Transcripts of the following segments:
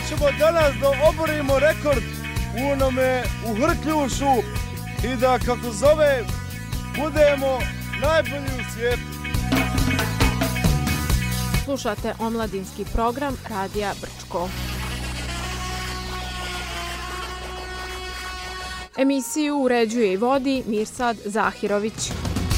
ćemo danas da oborimo rekord u onome u Hrkljušu i da, kako zove, budemo najbolji u svijetu. Slušate omladinski program Radija Brčko. Emisiju uređuje i vodi Mirsad Zahirović.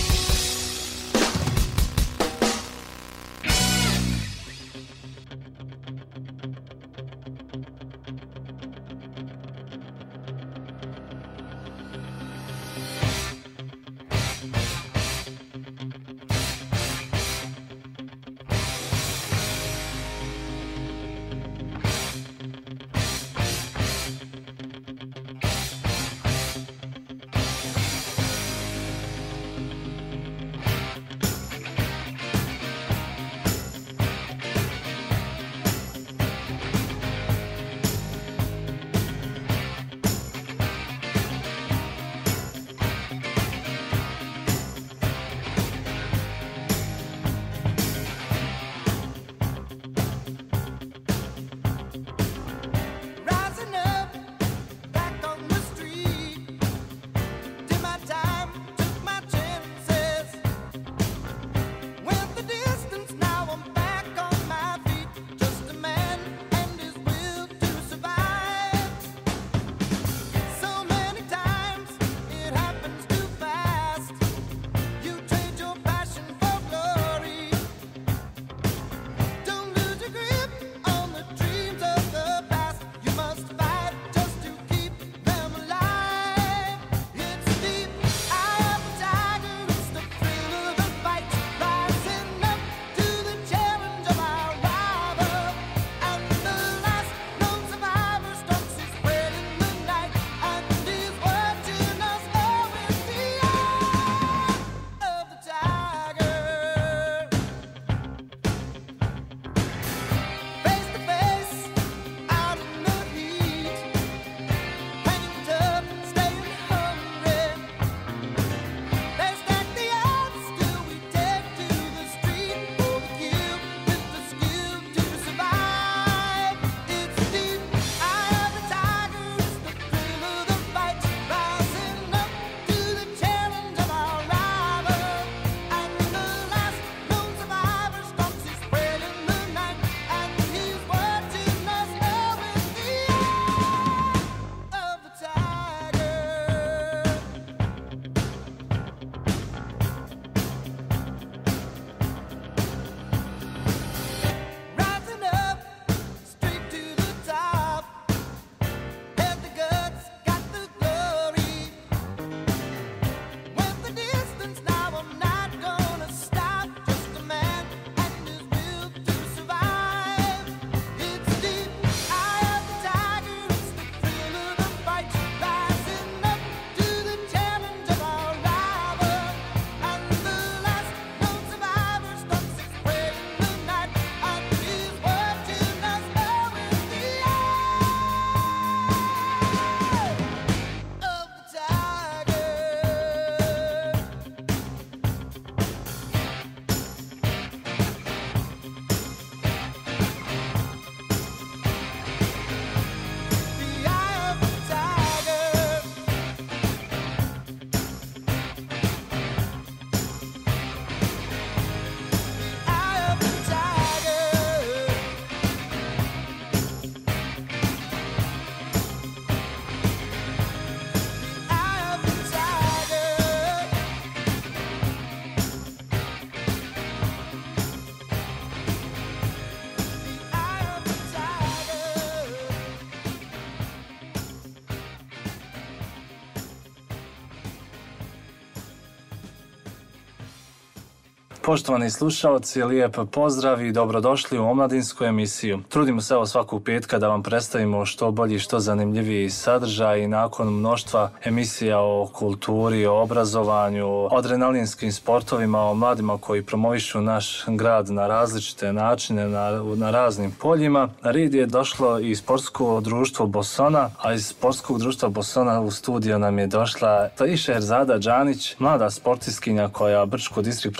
Poštovani slušalci, lijep pozdrav i dobrodošli u omladinsku emisiju. Trudimo se evo svakog petka da vam predstavimo što bolji, što zanimljiviji sadržaj i nakon mnoštva emisija o kulturi, o obrazovanju, o adrenalinskim sportovima, o mladima koji promovišu naš grad na različite načine, na raznim poljima. Na red je došlo i sportsko društvo Bosona, a iz sportskog društva Bosona u studio nam je došla Taisha Erzada Džanić, mlada sportistkinja koja Brčko distrikt predstavlja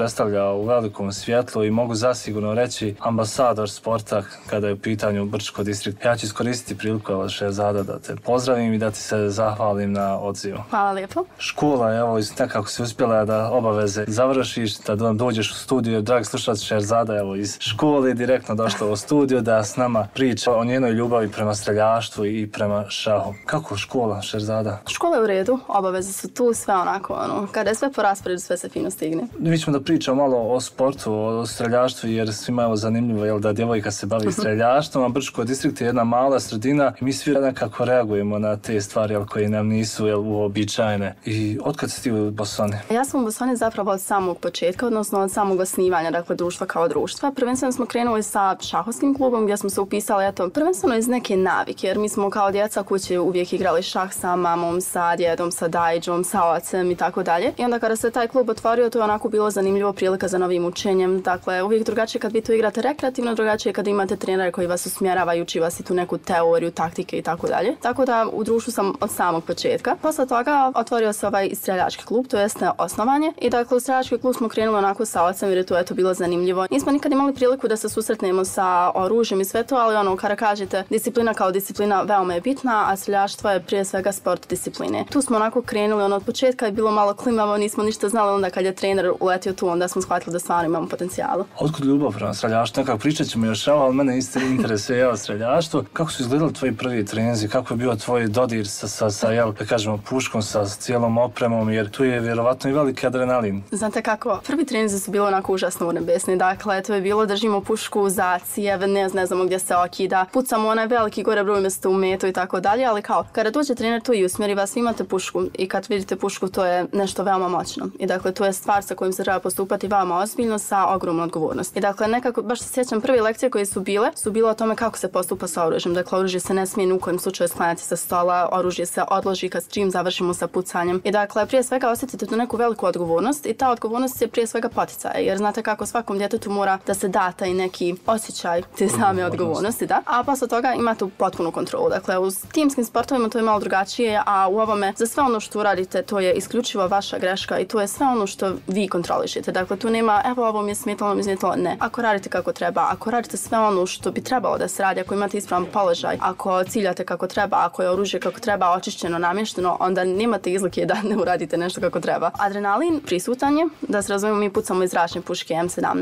u velikom svjetlu i mogu zasigurno reći ambasador sporta kada je u pitanju Brčko distrikt. Ja ću iskoristiti priliku, Šehzada, da te pozdravim i da ti se zahvalim na odzivu. Hvala lijepo. Škola, evo, nekako si uspjela da obaveze završiš, da dođeš u studiju. Dragi slušalac, Šehzada, evo, iz škole direktno došla u studiju da s nama priča o njenoj ljubavi prema streljaštvu i prema šahu. Kako škola, Šehzada? Škola je u redu, obaveze su tu, sve onako, kada je sve po rasporedu, sve se fino stigne. Mi ćemo da pričamo malo o sportu, o streljaštvu, jer svima je zanimljivo da djevojka se bavi streljaštvom, a Brčko distrikt je jedna mala sredina i mi svi nekako reagujemo na te stvari koje nam nisu uobičajene. I otkad si ti u Bosoni? Ja sam u Bosoni zapravo od samog početka, odnosno od samog osnivanja, dakle društva kao društva. Prvenstveno smo krenuli sa šahovskim klubom gdje smo se upisali, prvenstveno iz neke navike, jer mi smo kao djeca kući uvijek igrali šah sa mamom, sa djedom, sa dajđom, sa ocem i tako dalje. I onda kada se taj klub otvorio, to je onako bilo zanimljivo, prilika za novim učenjem. Dakle, uvijek drugačije kad vi tu igrate rekreativno, drugačije kad imate trenere koji vas usmjerava i uči vas i tu neku teoriju, taktike i tako dalje. Tako da u društvu sam od samog početka. Posle toga otvorio se ovaj streljački klub, to jest osnovanje. I dakle, u streljački klub smo krenuli onako sa ocem jer je to bilo zanimljivo. Nismo nikad imali priliku da se susretnemo sa oružjem i sve to, ali kada kažete disciplina kao disciplina veoma je bitna, a streljaštvo je prije svega sport discipline. Tu smo onako krenuli, od početka je bilo malo klimavo, nismo ništa znali, onda kad je trener uletio tu, onda smo shvatili da stvarno imamo potencijala. Otkud ljubav prema streljaštvu? Nekako pričat ćemo još ovo, ali mene isto interesuje streljaštvo. Kako su izgledali tvoji prvi treninzi? Kako je bio tvoj dodir sa puškom, sa cijelom opremom, jer tu je vjerovatno i veliki adrenalin. Znate kako, prvi treninzi su bili onako užasno urebesni. Dakle, to je bilo držimo pušku za cijev, ne znamo gdje se okida, pucamo onaj veliki gore broj mjesto u metu i tako dalje, ali kao, kada dođe trener tu i usmjeri vas, imate pušku i kad vidite pušku, to je nešto veoma moćno. I dakle, to je stvar sa kojim se treba postupati veoma ozbiljno sa ogromnom odgovornosti. I dakle, nekako, baš se sjećam, prve lekcije koje su bile o tome kako se postupa sa oružjem. Dakle, oružje se ne smije ni u kojem slučaju sklanjati sa stola, oružje se odloži kad čim završimo sa pucanjem. I dakle, prije svega osjetite tu neku veliku odgovornost i ta odgovornost je prije svega poticaj, jer znate kako svakom djetetu mora da se da taj neki osjećaj te same odgovornosti, da? A posle toga imate potpunu kontrolu. Dakle, u timskim sportovima to je malo drugačije, a u ovome za sve ono što uradite to je isključivo vaša greška i to je sve ono što vi kontrolišete. Dakle, tu nema evo ovo mi je smetalo, ne. Ako radite kako treba, ako radite sve ono što bi trebalo da se radi, ako imate ispravan položaj, ako ciljate kako treba, ako je oružje kako treba, očišćeno, namješteno, onda nemate izlike da ne uradite nešto kako treba. Adrenalin prisutan je, da se razumijemo, mi pucamo iz zračne puške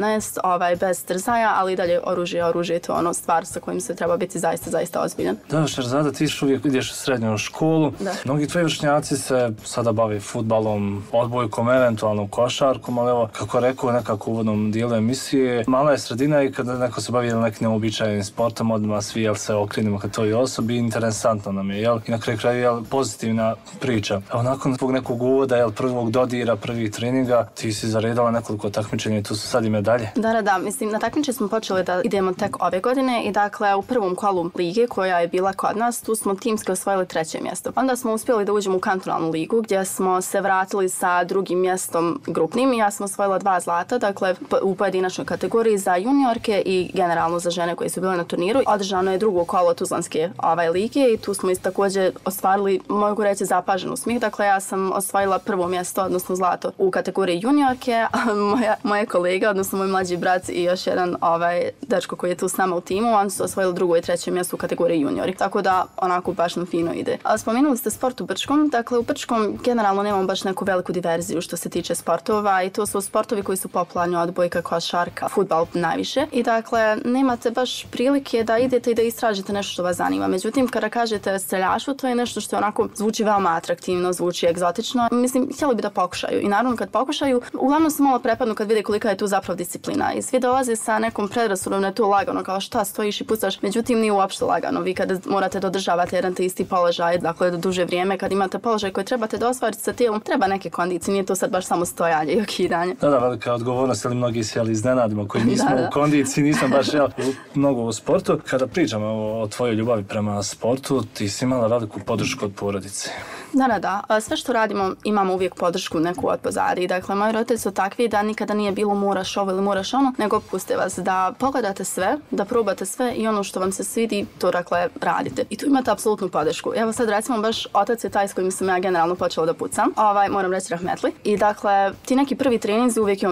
M17, bez trzaja, ali i dalje oružje je to stvar sa kojim se treba biti zaista ozbiljan. Da, Šehzada, ti uvijek ideš u srednju školu. Da. Mnogi tvoji vršnjaci se sada bave fudbalom, odbojkom, eventualno košarkom, ali evo, kako rekao nekako u uvodnom dijelu emisije, mala je sredina i kada neko se bavi nekim neobičajnim sportom, odmah svi se okrenimo ka toj osobi, interesantno nam je, i na kraju kraju pozitivna priča. Evo, nakon tvog nekog uvoda, prvog dodira, prvih treninga, ti si zaredala nekoliko takmičenja i tu su sad i medalje. Da, mislim, na takmičenje smo počeli da idemo tek ove godine i dakle u prvom kolu lige koja je bila kod nas, tu smo timski osvojili 3. mjesto. Onda smo uspjeli da uđemo u kantonalnu ligu gdje smo se vratili sa 2. mjestom grupnim i ja sam osvojila 2 zlata, dakle u pojedinačnoj kategoriji za juniorke i generalno za žene koje su bile na turniru. Održano je drugo kolo Tuzlanske lige i tu smo također ostvarili, mogu reći, zapažen uspjeh. Dakle, ja sam osvojila 1. mjesto, odnosno zlato u kategoriji juniorke, a moje kolega, odnosno moj mlađi brat i još jedan dečko koji je tu s nama u timu, oni su osvojili 2. i 3. mjesto u kategoriji juniori. Tako da onako baš nam fino ide. A spomenuli ste sport u Brčkom. Dakle, u Brčkom generalno nemamo baš neku veliku diverziju što se tiče sportova i to su sportovi koji su popularni, odbojka, košarka, fudbal najviše. I dakle, nemate baš prilike da idete i da istražite nešto što vas zanima. Međutim, kada kažete streljaštvo, to je nešto što onako zvuči veoma atraktivno, zvuči egzotično. Mislim, htjeli bi da pokušaju. I naravno kad pokušaju, uglavnom se malo prepadnu kad vide kolika je tu zapravo disciplina. I svi dolaze sa nekom predrasudom da je to lagano, kao šta stojiš i pucaš. Međutim, nije uopšte lagano. Vi kada morate da održavate jedan te isti položaj, dakle duže vrijeme, kad imate položaj koji trebate da ostvarite sa tijelom, treba neke kondicije, nije to sad baš samo stojanje i okidanje. Da, velika odgovornost, ali mnogi se iznenadimo koji nismo u kondiciji, nisam baš mnogo u sportu. Kada pričamo o tvojoj ljubavi prema sportu, ti si imala veliku podršku od porodice. Da. Sve što radimo imamo uvijek podršku neku od pozadi. Dakle, moji roditelji su takvi da nikada nije bilo moraš ovo ili moraš ono, nego puste vas da pogledate sve, da probate sve i ono što vam se svidi, to dakle radite. I tu imate apsolutnu podršku. Evo sad recimo baš otac je taj s kojim sam ja generalno počela da pucam. Moram reći rahmetli. I dakle, ti neki prvi treninzi uvijek je on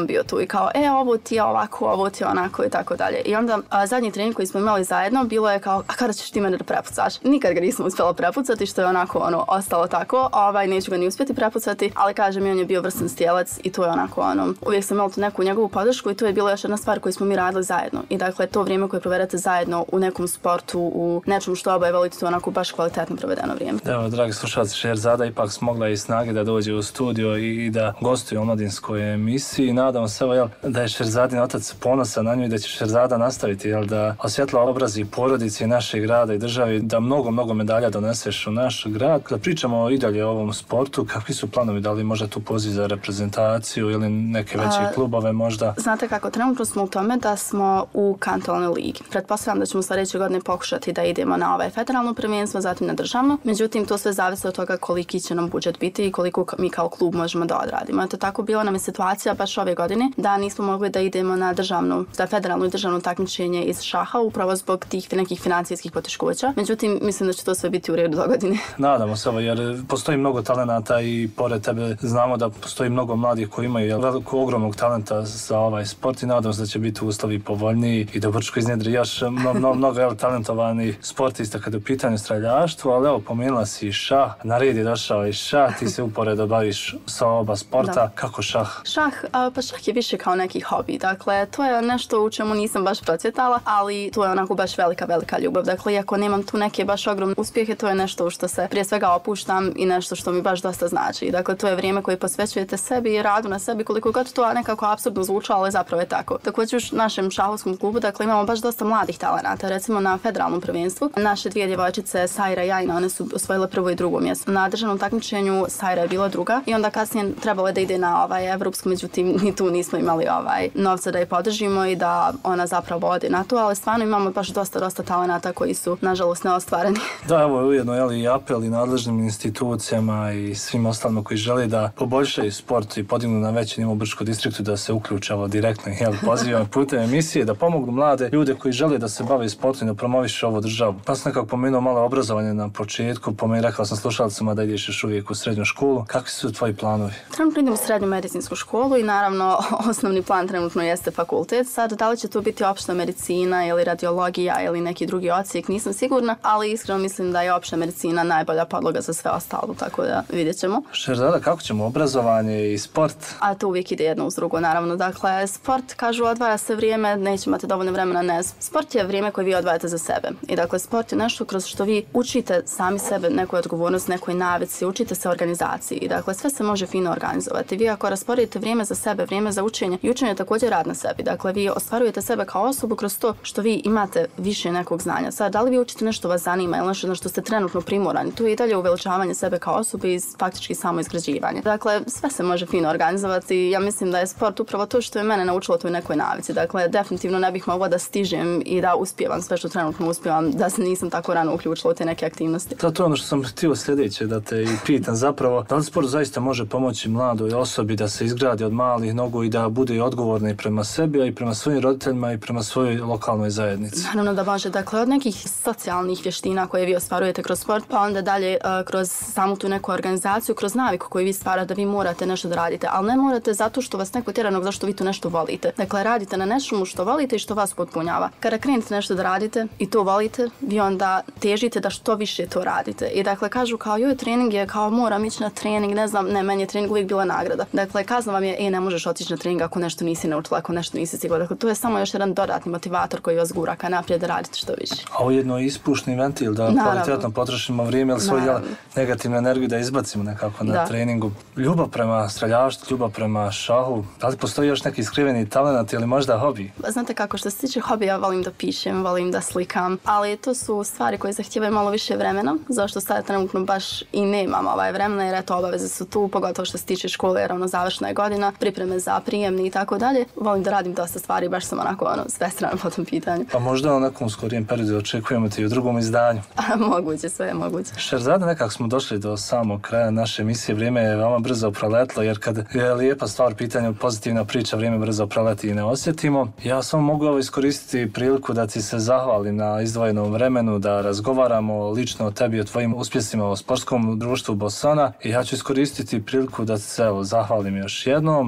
on bio tu i kao, ovo ti je ovako, ovo ti je onako i tako dalje. I onda zadnji trening koji smo imali zajedno bilo je kao, a kada ćeš ti mene da prepucaš? Nikad ga nisam uspjela prepucati, što je onako ostalo tako, neću ga ni uspjeti prepucati, ali kažem, on je bio vrstan stjelac i to je onako uvijek sam imala tu neku njegovu podršku i to je bila još jedna stvar koju smo mi radili zajedno. I dakle, to vrijeme koje provedete zajedno u nekom sportu, u nečemu što oboje volite, to onako baš kvalitetno provedeno vrijeme. Evo, dragi slušalci, Šehrazada ipak smogla i snage da dođe u studio i da gostuje u omladinskoj emisiji. Nadam se, da je Šehrazadin otac ponosan na nju i da će Šehrazada nastaviti, da osvjetla obrazi porodici našeg grada i državi, da mnogo medalja doneseš u naš grad. Kad pričamo i dalje o ovom sportu, kakvi su planovi, da li možda tu poziv za reprezentaciju ili neke veće klubove možda? Znate kako, trenutno smo u tome da smo u kantonalnoj ligi. Pretpostavljam da ćemo sljedeće godine pokušati da idemo na federalno prvenstvo, zatim na državno. Međutim, to sve zavisi od toga koliki će nam budžet biti i koliko mi kao klub možemo da odradimo. Eto, tako bila nam je situacija baš ove godine da nismo mogli da idemo na federalno i državno takmičenje iz šaha upravo zbog tih nekih financijskih poteškoća. Međutim, mislim da će to sve biti u redu do godine. Nadamo se, jer postoji mnogo talenata i pored tebe znamo da postoji mnogo mladih koji imaju ogromnog talenta za ovaj sport i nadam se da će biti uslovi povoljniji i da Brčko iznjedri još mnogo talentovanih sportista kada je u pitanju streljaštvo, ali evo, pomenula si šah, na red je došao i šah, ti se uporedo baviš sa oba sporta. Da. Kako šah? Pa šah je više kao neki hobi, dakle, to je nešto u čemu nisam baš procvjetala, ali to je onako baš velika ljubav, dakle, iako nemam tu neke baš ogromne uspjehe, to je nešto u što se prije svega opuštam i nešto što mi baš dosta znači, dakle, to je vrijeme koje posvećujete sebi i radu na sebi, koliko god to nekako apsurdno zvučalo, ali zapravo je tako. Također u našem šahovskom klubu, dakle, imamo baš dosta mladih talenata, recimo na federalnom prvenstvu. Naše dvije djevojčice, Sajra i Jajna, one su osvojile prvo i drugo mjesto. Na državnom takmičenju Sajra je bila druga i onda kasnije trebalo je da ide na evropsku, međutim ni tu nismo imali novca da je podržimo i da ona zapravo ode na to, ali stvarno imamo baš dosta talenata koji su nažalost neostvareni. Da, evo je ujedno i apel i nadležnim institucijama i svim ostalima koji žele da poboljšaju sport i podignu na veći nivo u Brčkom distriktu da se uključe direktno pozivam putem emisije da pomognu mlade ljude koji žele da se bave sportom i da promovišu ovu državu. Pa sam nekako pomenuo malo obrazovanje na početku, rekao sam slušalcima da ideš još uvijek u srednju školu. Kakvi su tvoji planovi? Trenutno idem u srednju medicinsku školu i naravno osnovni plan trenutno jeste fakultet. Sad, da li će to biti opšta medicina ili radiologija ili neki drugi odsjek, nisam sigurna, ali iskreno mislim da je opšta medicina najbolja podloga za sve ostalo, tako da vidjet ćemo. Šehrazada, kako ćemo obrazovanje i sport? A to uvijek ide jedno uz drugo, naravno. Dakle, sport, kažu, odvaja se vrijeme, neće imati dovoljno vremena, ne. Sport je vrijeme koje vi odvajate za sebe. I dakle, sport je nešto kroz što vi učite sami sebe nekoj odgovornosti, nekoj navici, učite se organizaciji. I dakle, sve se može fino organizovati. Vi ako rasporedite vrijeme za sebe, vrijeme za učenje i učenje je također rad na sebi. Dakle, vi ostvarujete sebe kao osobu kroz to što vi imate više nekog znanja. Sad, da li vi učite nešto vas zanima ili nešto na što ste trenutno primorani, to je i dalje uveličavanje sebe kao osobe i faktički samo izgrađivanje. Dakle, sve se može fino organizovati. Ja mislim da je sport upravo to što je mene naučilo toj nekoj navici. Dakle, definitivno ne bih mogla da stižem i da uspijevam sve što trenutno uspijevam, da se nisam tako rano uključila u te neke aktivnosti. To je ono što sam htio sljedeće da te i pitam zapravo, da li sport zaista može pomoći mladoj osobi da se izgradi od malih nogu i da bude odgovorna i prema sebi, a i prema svojim roditeljima i prema svojoj lokalnoj zajednici? Naravno da može. Dakle, od nekih socijalnih vještina koje vi ostvarujete kroz sport, pa onda dalje kroz samu tu neku organizaciju, kroz naviku koju vi stvarate da vi morate nešto da radite, ali ne morate zato što vas neko tjera, nego zašto vi to nešto volite. Dakle, radite na nečemu što volite i što vas potpunjava. Kada krenete nešto da radite i to volite, vi onda težite da što više to radite. I dakle, kažu kao joj, trening je kao moram ići na trening, ne znam, ne, meni je trening uvijek bila nagrada. Dakle, kazna vam je, ne možeš otići na trening ako nešto nisi naučila, ako nešto nisi sigurna. Dakle, to je samo još jedan dodatni motivator koji vas gura ka naprijed da radite što više. A ujedno je ispušni ventil da kvalitetno potrošimo vrijeme ili svoju negativnu energiju da izbacimo nekako na treningu. Ljubav prema streljaštvu, ljubav prema šahu, da li postoji još neki skriveni talent ili možda hobi? Znate kako, što se tiče hobija, volim da pišem, volim da slikam, ali to su stvari koje zahtijevaju malo više vremena, zašto sad trenutno baš i nemam vremena, jer eto, obaveze su tu, pogotovo što se tiče škole, jer završna je godina, pripreme za prijemni i tako dalje. Volim da radim dosta stvari, baš sam onako sve strane po tom pitanju. Pa možda u nekom skorijem periodu očekujemo te i u drugom izdanju. Moguće, sve je moguće. Šehrazada, nekako smo došli do samog kraja naše emisije, vrijeme je veoma brzo proletlo, jer kad je lijepa stvar pitanja, pozitivna priča, vrijeme brzo proleti i ne osjetimo. Ja samo mogu iskoristiti priliku da ti se zahvalim na izdvojenom vremenu, da razgovaramo lično o tebi i o tvojim uspjesima u sportskom društvu Bosana i ja ću iskoristiti priliku da se zahvalim još jednom na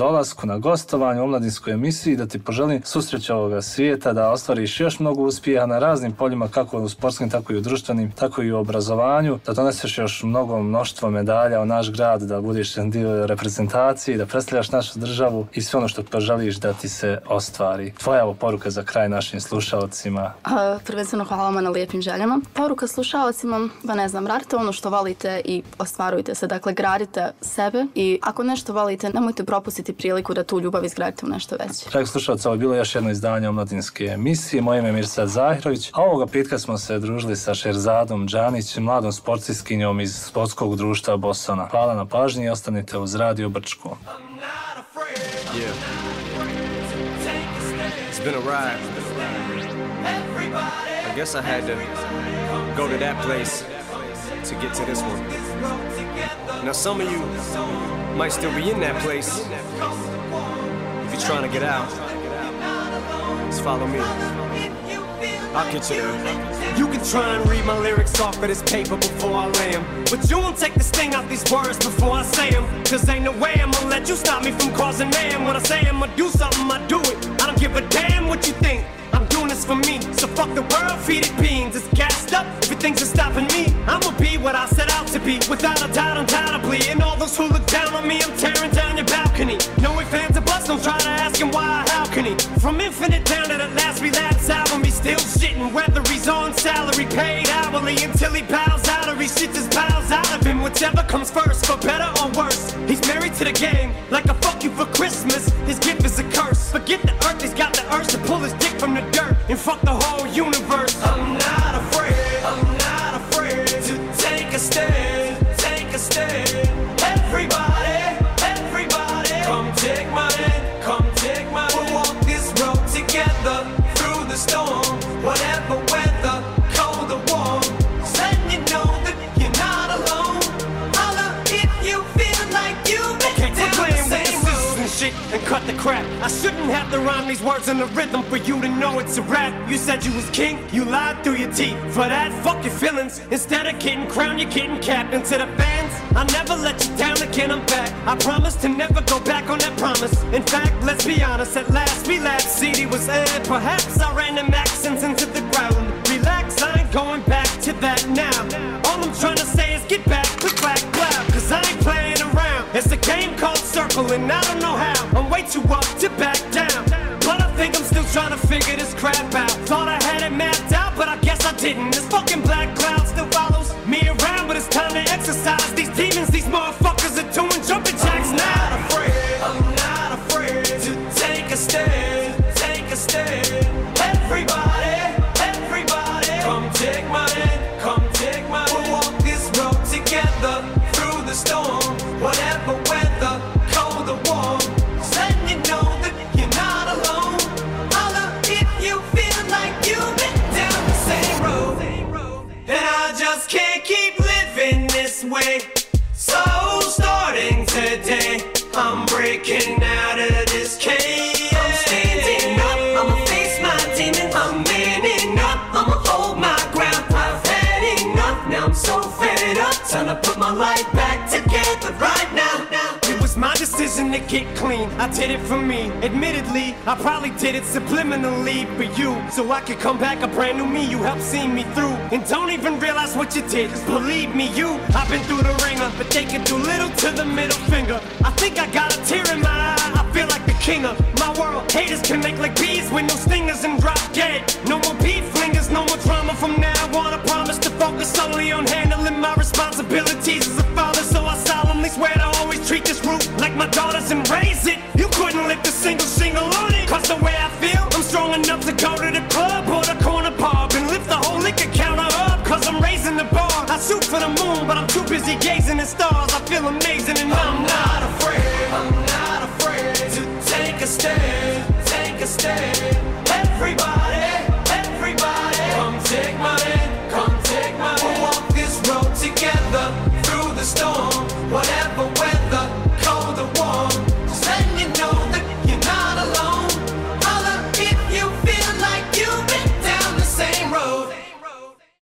dolasku na gostovanje u omladinskoj emisiji, da ti poželim susreću ovoga svijeta, da ostvariš još mnogo uspjeha na raznim poljima, kako u sportskim, tako i u društvenim, tako i u obrazovanju, da doneseš još mnoštvo medalja u naš grad, da budeš dio reprezentacije, da predstavljaš našu državu i sve ono što poželiš da ti se ostvari. Tvoja poruka za kraj našim slušalcima? Prvenstveno hvala vam na lijepim željama. Poruka slušalcima, radite ono što volite i ostvarujte se. Dakle, gradite sebe i ako nešto volite, nemojte propustiti priliku da tu ljubav izgradite u nešto veće. Dragi slušalci, ovo je bilo još jedno izdanje omladinske emisije. Moje ime je Mirsad Zahirović, a ovoga petka smo se družili sa Šerzadom Džanić, mladom sportskinjom iz sportskog društva Bosona. Hvala na pažnji i ostanite uz Radio Brčko. Yeah. It's been a ride. I guess I had to go to that place to get to this one. Now some of you might still be in that place. If you're trying to get out, just follow me. I'll get you there. You can try and read my lyrics off of this paper before I lay them, but you won't take the sting out these words before I say them. Cause ain't no way I'ma let you stop me from causing mayhem. When I say I'ma do something, I do it. I don't give a damn what you think. I'm doing this for me, so fuck the world, feed it beans. It's gassed up, everything's just stopping me. I'ma be what I set out to be, without a doubt, undoubtedly. And all those who look down on me, I'm tearing down your balcony. No ifs, ands, or buts, don't try to ask him why or how can he. From Infinite down to the last relapse album, he's still shitting, whether he's on salary, paid hourly, until he bows out or he shit just bows out of him. Whichever comes first, for better or worse. He's married to the game, like a fuck you for Christmas. His gift is a curse. Forget the earth, he's got the urge to pull his dick from the dirt and fuck the whole universe. I'm not afraid to take a stand, take a stand. Everybody, come take my hand, come take my hand. We'll walk this road together through the storm, whatever weather, cold or warm. Just letting you know that you're not alone. Holla if you feel like you've been down the same road. And shit and cut the crap. I shouldn't have to rhyme these words in the rhythm for you to know it's a rap. You said you was king, you lied through your teeth. For that, fuck your feelings. Instead of getting crowned, you're getting capped. And to the fans, I never let you down again, I'm back. I promise to never go back on that promise. In fact, let's be honest, at last we laughed. CD was aired, perhaps I ran them accents into the ground. Relax, I ain't going back to that now. All I'm trying to say is get back, click, clack, clap. Cause I ain't playing around. It's a game called Circle and I don't know how. I'm way too up to back down, but I think I'm still trying to figure this crap out. Thought I had it mapped out, but I guess I didn't. This fucking black cloud still follows me around, but it's time to exercise these demons. These motherfuckers are doing jumping jacks now. I'm not afraid to take a stand, take a stand. Everybody, come take my hand, come take my hand. We'll walk this road together through the storm, whatever weather, cold or warm. Just letting you know that you're not alone. Holla if you feel like you've been down the same road. And I just can't keep living this way. So starting today, I'm breaking out of this cage. I'm standing up, I'ma face my demons. I'm manning up, I'ma hold my ground. I've had enough, now I'm so fed up. Time to put my life back together right now. It was my decision to get clean, I did it for me. Admittedly, I probably did it subliminally for you, so I could come back a brand new me. You helped see me through, and don't even realize what you did. Cause believe me, I've been through the ringer, but they can do little to the middle finger. I think I got a tear in my eye, I feel like the king of my world. Haters can make like bees with no stingers and drop dead. No more beef flingers, no more drama from now on. I promise to focus solely on handling my responsibilities as a father. So I solemnly swear to always treat this roof like my daughters and raise it. You couldn't lift a single shingle on it, cause the way I